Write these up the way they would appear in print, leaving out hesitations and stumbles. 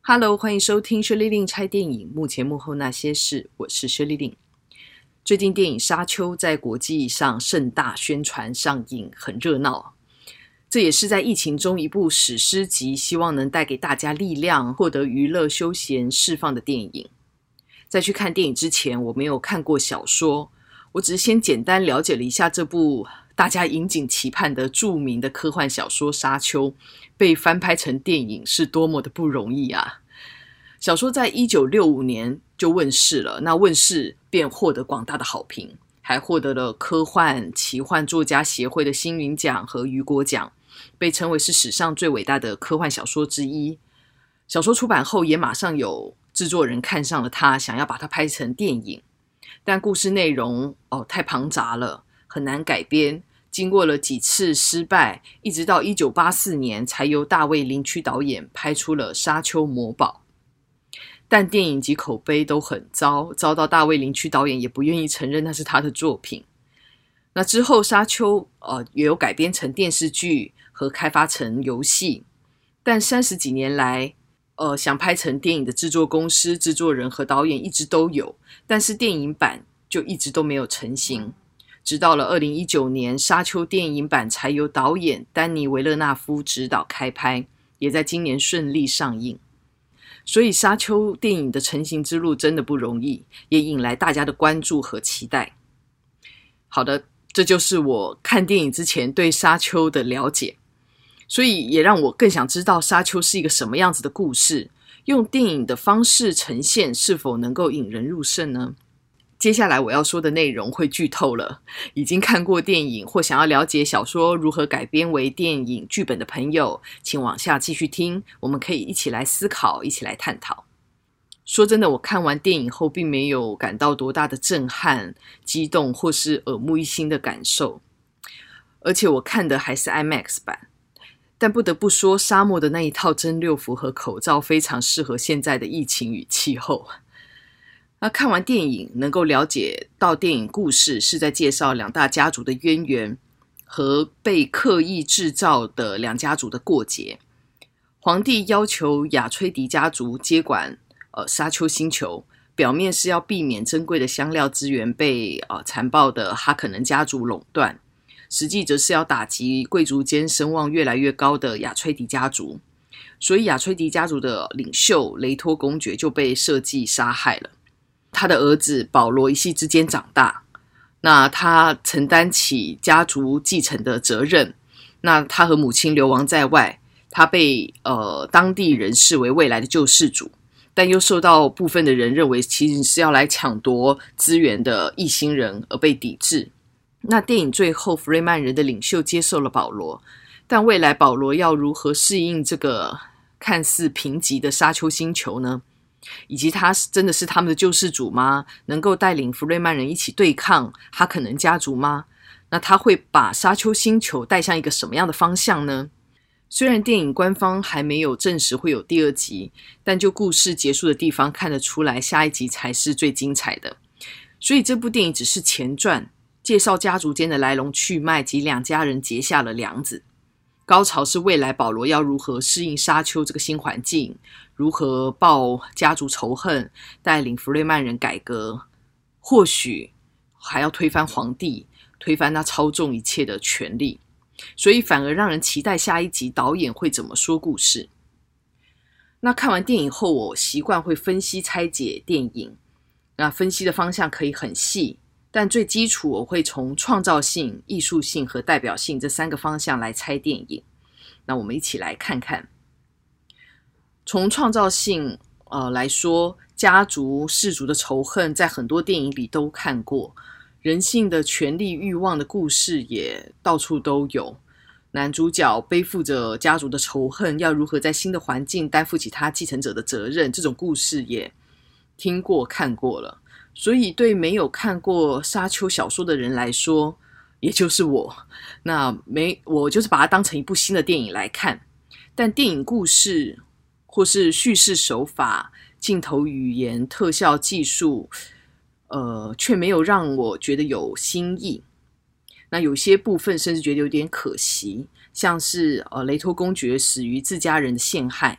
Hello， 欢迎收听薛丽令拆电影幕前幕后那些事，我是薛丽令。最近电影《沙丘》在国际上盛大宣传上映，很热闹。这也是在疫情中一部史诗级，希望能带给大家力量，获得娱乐、休闲、释放的电影。在去看电影之前，我没有看过小说，我只是先简单了解了一下这部大家引颈期盼的著名的科幻小说《沙丘》被翻拍成电影是多么的不容易啊！小说在1965年就问世了，那问世便获得广大的好评，还获得了科幻奇幻作家协会的星云奖和雨果奖，被称为是史上最伟大的科幻小说之一。小说出版后也马上有制作人看上了它，想要把它拍成电影，但故事内容太庞杂了，很难改编，经过了几次失败，一直到1984年才由大卫林区导演拍出了《沙丘魔堡》。但电影及口碑都很糟，遭到大卫林区导演也不愿意承认那是他的作品。那之后沙丘也有改编成电视剧和开发成游戏，但30几年来想拍成电影的制作公司、制作人和导演一直都有，但是电影版就一直都没有成型。直到了2019年，沙丘电影版才由导演丹尼维勒纳夫执导开拍，也在今年顺利上映。所以沙丘电影的成型之路真的不容易，也引来大家的关注和期待。好的，这就是我看电影之前对沙丘的了解，所以也让我更想知道沙丘是一个什么样子的故事，用电影的方式呈现是否能够引人入胜呢？接下来我要说的内容会剧透了，已经看过电影或想要了解小说如何改编为电影剧本的朋友，请往下继续听，我们可以一起来思考，一起来探讨。说真的，我看完电影后并没有感到多大的震撼、激动或是耳目一新的感受，而且我看的还是 IMAX 版。但不得不说，沙漠的那一套真六服和口罩非常适合现在的疫情与气候。那看完电影能够了解到电影故事是在介绍两大家族的渊源和被刻意制造的两家族的过节。皇帝要求亚崔迪家族接管沙丘星球，表面是要避免珍贵的香料资源被残暴的哈肯能家族垄断，实际则是要打击贵族间声望越来越高的亚崔迪家族。所以亚崔迪家族的领袖雷托公爵就被设计杀害了。他的儿子保罗一夕之间长大，那他承担起家族继承的责任，那他和母亲流亡在外，他被当地人视为未来的救世主，但又受到部分的人认为其实是要来抢夺资源的异星人而被抵制。那电影最后弗雷曼人的领袖接受了保罗，但未来保罗要如何适应这个看似贫瘠的沙丘星球呢？以及他真的是他们的救世主吗？能够带领弗瑞曼人一起对抗哈肯能家族吗？那他会把沙丘星球带向一个什么样的方向呢？虽然电影官方还没有证实会有第二集，但就故事结束的地方看得出来，下一集才是最精彩的。所以这部电影只是前传，介绍家族间的来龙去脉及两家人结下了梁子。高潮是未来保罗要如何适应沙丘这个新环境，如何报家族仇恨，带领弗瑞曼人改革，或许还要推翻皇帝，推翻他操纵一切的权力，所以反而让人期待下一集导演会怎么说故事。那看完电影后，我习惯会分析拆解电影，那分析的方向可以很细，但最基础我会从创造性、艺术性和代表性这3个方向来拆电影。那我们一起来看看。从创造性来说，家族氏族的仇恨在很多电影里都看过，人性的权力欲望的故事也到处都有。男主角背负着家族的仇恨，要如何在新的环境担负起他继承者的责任，这种故事也听过看过了。所以对没有看过沙丘小说的人来说，也就是我，我就是把它当成一部新的电影来看。但电影故事或是叙事手法、镜头语言、特效技术却没有让我觉得有新意。那有些部分甚至觉得有点可惜，像是雷托公爵死于自家人的陷害，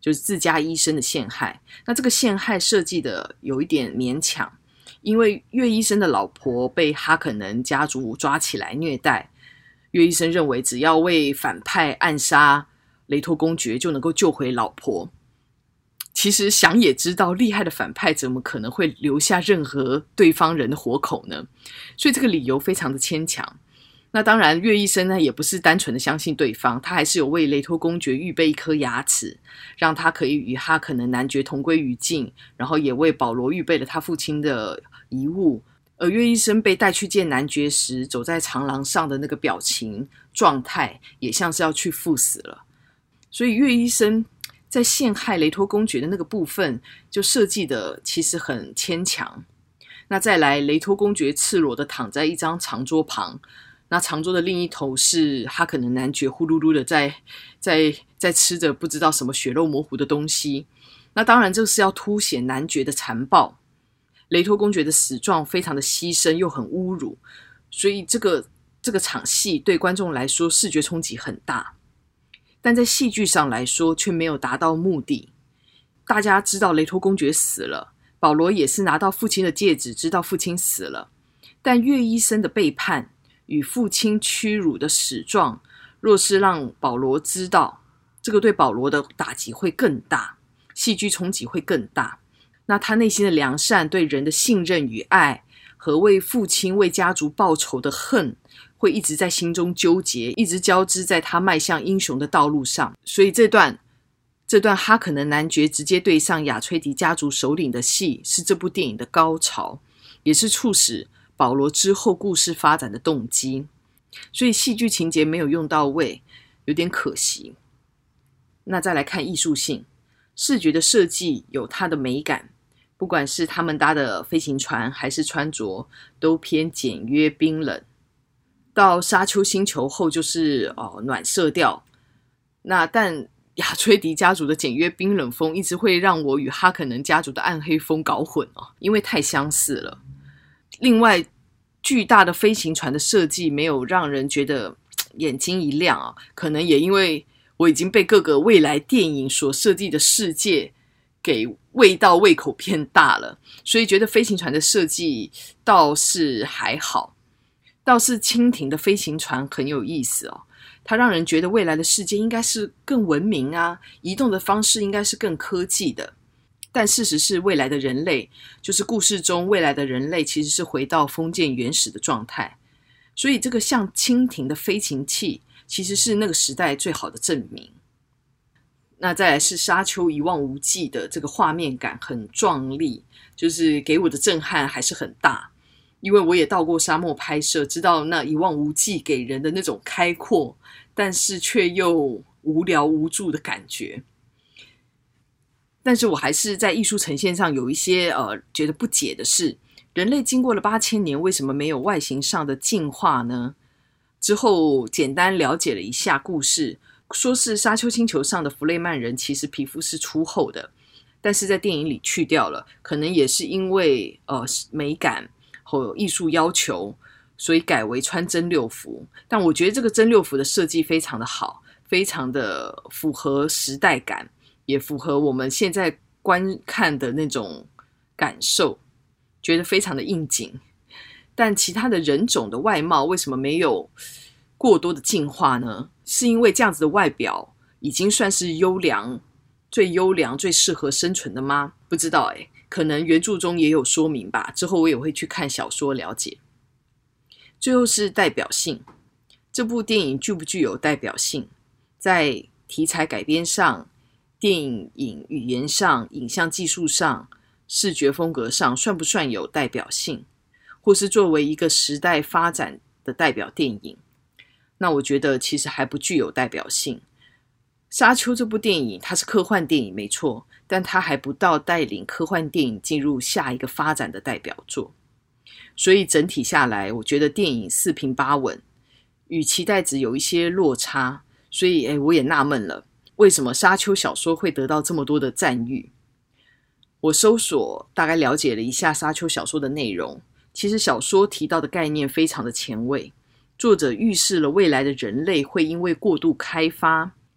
就是自家医生的陷害。那这个陷害设计的有一点勉强，因为岳医生的老婆被哈肯能家族抓起来虐待，岳医生认为只要为反派暗杀雷托公爵就能够救回老婆。其实想也知道，厉害的反派怎么可能会留下任何对方人的活口呢？所以这个理由非常的牵强。那当然岳医生呢也不是单纯的相信对方，他还是有为雷托公爵预备一颗牙齿，让他可以与哈肯能男爵同归于尽，然后也为保罗预备了他父亲的遗物。而岳医生被带去见男爵时，走在长廊上的那个表情状态也像是要去赴死了。所以岳医生在陷害雷托公爵的那个部分就设计的其实很牵强。那再来，雷托公爵赤裸的躺在一张长桌旁，那长桌的另一头是哈肯能男爵呼噜噜的在吃着不知道什么血肉模糊的东西。那当然这是要凸显男爵的残暴，雷托公爵的死状非常的牺牲又很侮辱，所以这个场戏对观众来说视觉冲击很大，但在戏剧上来说却没有达到目的。大家知道雷托公爵死了，保罗也是拿到父亲的戒指知道父亲死了，但岳医生的背叛与父亲屈辱的死状，若是让保罗知道，这个对保罗的打击会更大，戏剧冲击会更大。那他内心的良善、对人的信任与爱，和为父亲为家族报仇的恨，会一直在心中纠结，一直交织在他迈向英雄的道路上。所以这段哈肯能男爵直接对上亚崔迪家族首领的戏，是这部电影的高潮，也是促使保罗之后故事发展的动机。所以戏剧情节没有用到位，有点可惜。那再来看艺术性，视觉的设计有它的美感，不管是他们搭的飞行船还是穿着，都偏简约冰冷。到沙丘星球后就是暖色调，但亚崔迪家族的简约冰冷风一直会让我与哈肯能家族的暗黑风搞混因为太相似了。另外，巨大的飞行船的设计没有让人觉得眼睛一亮可能也因为我已经被各个未来电影所设计的世界给喂到胃口变大了，所以觉得飞行船的设计倒是还好。倒是蜻蜓的飞行船很有意思它让人觉得未来的世界应该是更文明移动的方式应该是更科技的。但事实是，未来的人类，就是故事中未来的人类，其实是回到封建原始的状态。所以这个像蜻蜓的飞行器，其实是那个时代最好的证明。那再来是沙丘一望无际的这个画面感很壮丽，就是给我的震撼还是很大。因为我也到过沙漠拍摄，知道那一望无际给人的那种开阔，但是却又无聊无助的感觉。但是我还是在艺术呈现上有一些觉得不解的是，人类经过了8000年，为什么没有外形上的进化呢？之后简单了解了一下故事，说是沙丘星球上的弗雷曼人其实皮肤是粗厚的，但是在电影里去掉了，可能也是因为美感和艺术要求，所以改为穿真六服。但我觉得这个真六服的设计非常的好，非常的符合时代感，也符合我们现在观看的那种感受，觉得非常的应景。但其他的人种的外貌为什么没有过多的进化呢？是因为这样子的外表已经算是优良、最适合生存的吗？不知道可能原著中也有说明吧，之后我也会去看小说了解。最后是代表性，这部电影具不具有代表性？在题材改编上、电影语言上、影像技术上、视觉风格上，算不算有代表性？或是作为一个时代发展的代表电影？那我觉得其实还不具有代表性。沙丘这部电影它是科幻电影没错，但它还不到带领科幻电影进入下一个发展的代表作。所以整体下来，我觉得电影4平8稳，与期待值有一些落差。所以我也纳闷了，为什么沙丘小说会得到这么多的赞誉？我搜索大概了解了一下沙丘小说的内容，其实小说提到的概念非常的前卫，作者预示了未来的人类会因为过度开发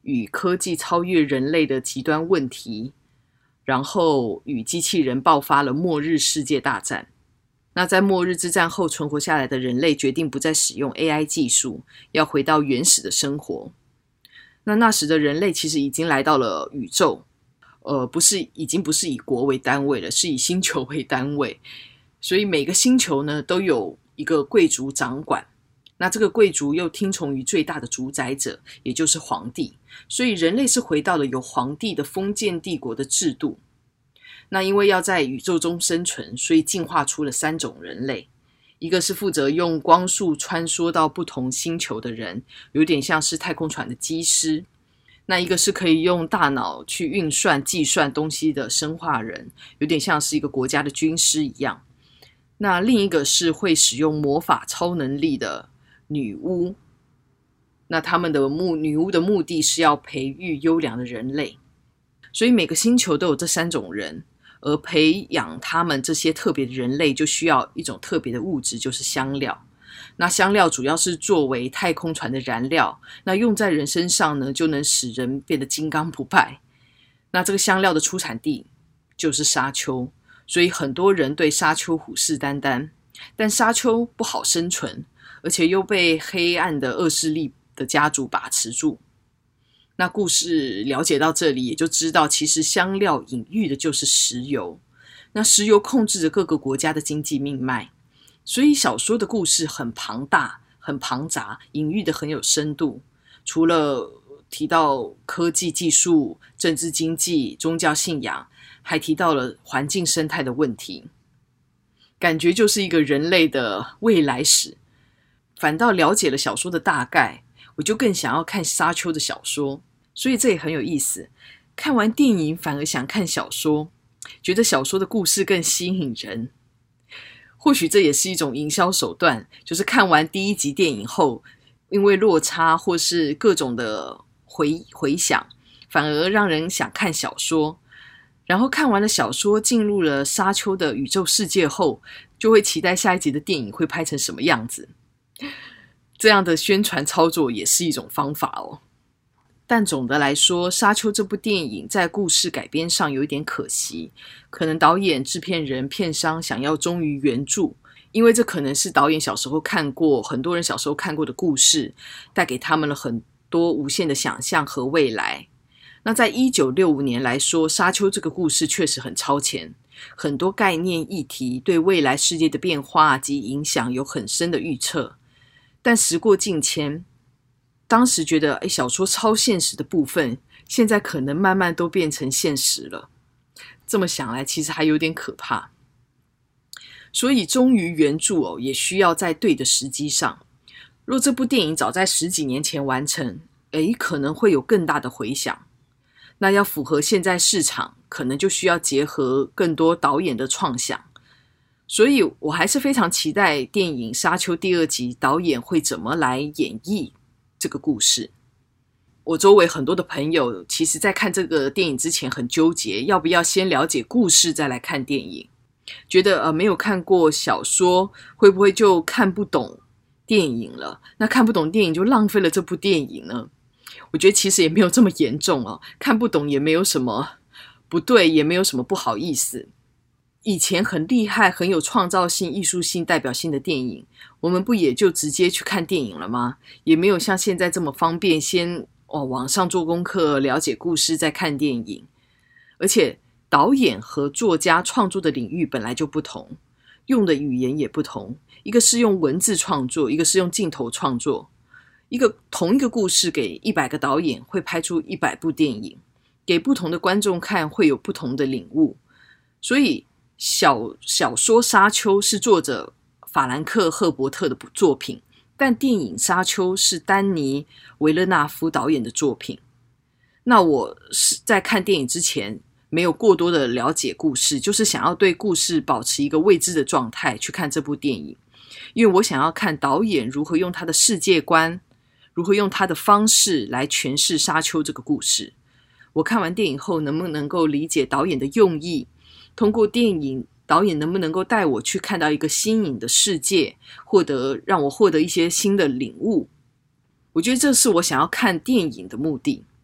与科技超越人类的极端问题，然后与机器人爆发了末日世界大战。那在末日之战后存活下来的人类决定不再使用 AI 技术，要回到原始的生活。那时的人类其实已经来到了宇宙，已经不是以国为单位了，是以星球为单位。所以每个星球呢都有一个贵族掌管，那这个贵族又听从于最大的主宰者，也就是皇帝。所以人类是回到了有皇帝的封建帝国的制度。那因为要在宇宙中生存，所以进化出了3种人类。一个是负责用光速穿梭到不同星球的人，有点像是太空船的机师。那一个是可以用大脑去运算计算东西的生化人，有点像是一个国家的军师一样。那另一个是会使用魔法超能力的女巫。那他们的女巫的目的是要培育优良的人类。所以每个星球都有这3种人，而培养他们这些特别的人类就需要一种特别的物质，就是香料。那香料主要是作为太空船的燃料，那用在人身上呢，就能使人变得金刚不败。那这个香料的出产地就是沙丘，所以很多人对沙丘虎视眈眈。但沙丘不好生存，而且又被黑暗的恶势力的家族把持住。那故事了解到这里，也就知道其实香料隐喻的就是石油。那石油控制着各个国家的经济命脉，所以小说的故事很庞大很庞杂，隐喻的很有深度。除了提到科技技术、政治经济、宗教信仰，还提到了环境生态的问题，感觉就是一个人类的未来史。反倒了解了小说的大概，我就更想要看沙丘的小说。所以这也很有意思，看完电影反而想看小说，觉得小说的故事更吸引人。或许这也是一种营销手段，就是看完第1集电影后，因为落差或是各种的回响，反而让人想看小说。然后看完了小说，进入了沙丘的宇宙世界后，就会期待下一集的电影会拍成什么样子。这样的宣传操作也是一种方法哦。但总的来说，沙丘这部电影在故事改编上有一点可惜，可能导演、制片人、片商想要忠于原著，因为这可能是导演小时候看过，很多人小时候看过的故事，带给他们了很多无限的想象和未来。那在1965年来说，沙丘这个故事确实很超前，很多概念议题对未来世界的变化及影响有很深的预测。但时过境迁，当时觉得小说超现实的部分，现在可能慢慢都变成现实了。这么想来，其实还有点可怕。所以忠于原著也需要在对的时机上。若这部电影早在10几年前完成，可能会有更大的回响。那要符合现在市场，可能就需要结合更多导演的创想。所以我还是非常期待电影《沙丘》第2集导演会怎么来演绎这个故事。我周围很多的朋友其实在看这个电影之前很纠结，要不要先了解故事再来看电影，觉得没有看过小说会不会就看不懂电影了，那看不懂电影就浪费了这部电影呢？我觉得其实也没有这么严重看不懂也没有什么不对，也没有什么不好意思。以前很厉害、很有创造性、艺术性、代表性的电影，我们不也就直接去看电影了吗？也没有像现在这么方便，先网上做功课，了解故事再看电影。而且导演和作家创作的领域本来就不同，用的语言也不同，一个是用文字创作，一个是用镜头创作。同一个故事给100个导演会拍出100部电影，给不同的观众看会有不同的领悟。所以小说《沙丘》是作者法兰克·赫伯特的作品，但电影《沙丘》是丹尼·维勒纳夫导演的作品。那我是在看电影之前没有过多的了解故事，就是想要对故事保持一个未知的状态去看这部电影，因为我想要看导演如何用他的世界观，如何用他的方式来诠释沙丘这个故事。我看完电影后能不能够理解导演的用意，通过电影导演能不能够带我去看到一个新颖的世界，让我获得一些新的领悟。我觉得这是我想要看电影的目的。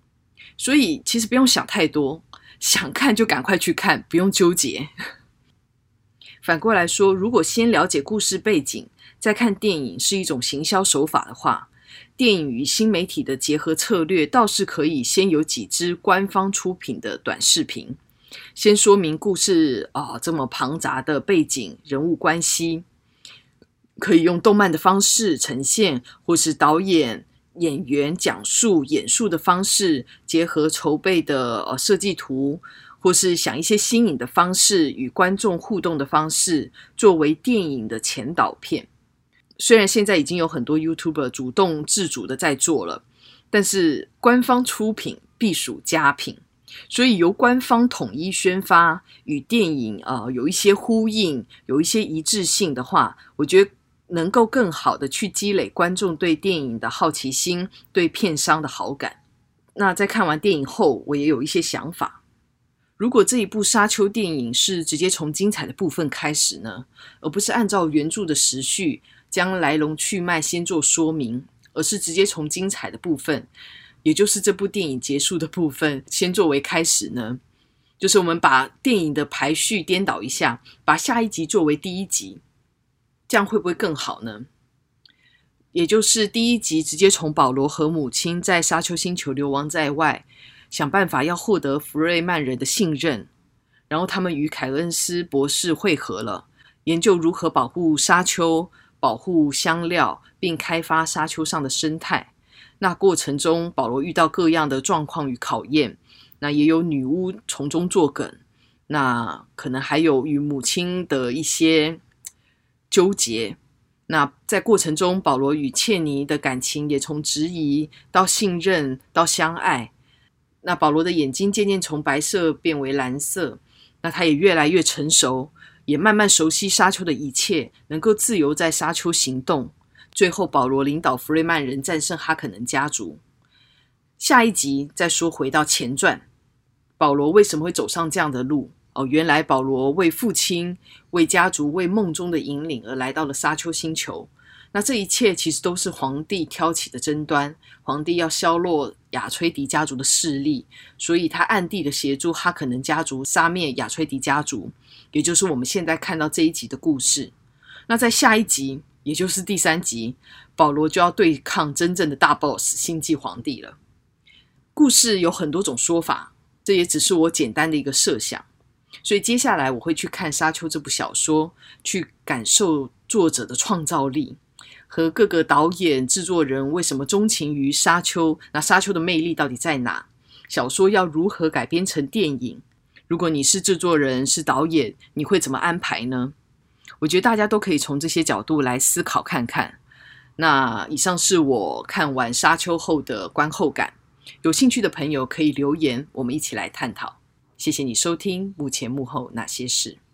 所以其实不用想太多，想看就赶快去看，不用纠结。反过来说，如果先了解故事背景，再看电影是一种行销手法的话，电影与新媒体的结合策略倒是可以先有几支官方出品的短视频，先说明故事这么庞杂的背景、人物关系，可以用动漫的方式呈现，或是导演、演员讲述、演述的方式，结合筹备的设计图，或是想一些新颖的方式与观众互动的方式，作为电影的前导片。虽然现在已经有很多 YouTuber 主动自主的在做了，但是官方出品必属佳品，所以由官方统一宣发，与电影有一些呼应，有一些一致性的话，我觉得能够更好的去积累观众对电影的好奇心，对片商的好感。那在看完电影后，我也有一些想法。如果这一部沙丘电影是直接从精彩的部分开始呢，而不是按照原著的时序将来龙去脉先做说明，而是直接从精彩的部分，也就是这部电影结束的部分先作为开始呢，就是我们把电影的排序颠倒一下，把下一集作为第一集，这样会不会更好呢？也就是第一集直接从保罗和母亲在沙丘星球流亡在外，想办法要获得弗瑞曼人的信任，然后他们与凯恩斯博士会合了，研究如何保护沙丘，保护香料，并开发沙丘上的生态。那过程中保罗遇到各样的状况与考验，那也有女巫从中作梗，那可能还有与母亲的一些纠结。那在过程中保罗与切尼的感情也从质疑到信任到相爱，那保罗的眼睛渐渐从白色变为蓝色，那他也越来越成熟，也慢慢熟悉沙丘的一切，能够自由在沙丘行动。最后保罗领导弗瑞曼人战胜哈肯能家族。下一集再说回到前传，保罗为什么会走上这样的路？原来保罗为父亲、为家族、为梦中的引领而来到了沙丘星球。那这一切其实都是皇帝挑起的争端，皇帝要削弱亚崔迪家族的势力，所以他暗地的协助哈肯能家族杀灭亚崔迪家族，也就是我们现在看到这一集的故事。那在下一集，也就是第3集，保罗就要对抗真正的大 boss 星际皇帝了。故事有很多种说法，这也只是我简单的一个设想，所以接下来我会去看《沙丘》这部小说，去感受作者的创造力，和各个导演、制作人为什么钟情于沙丘，那沙丘的魅力到底在哪？小说要如何改编成电影？如果你是制作人、是导演，你会怎么安排呢？我觉得大家都可以从这些角度来思考看看。那以上是我看完沙丘后的观后感，有兴趣的朋友可以留言，我们一起来探讨。谢谢你收听幕前幕后那些事。